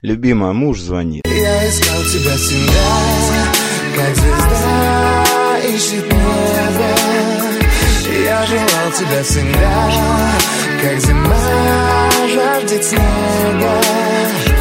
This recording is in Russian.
Любимая, муж звонит. Я искал тебя всегда, как звезда ищет небо. Я желал тебя всегда, как зима жаждет снега.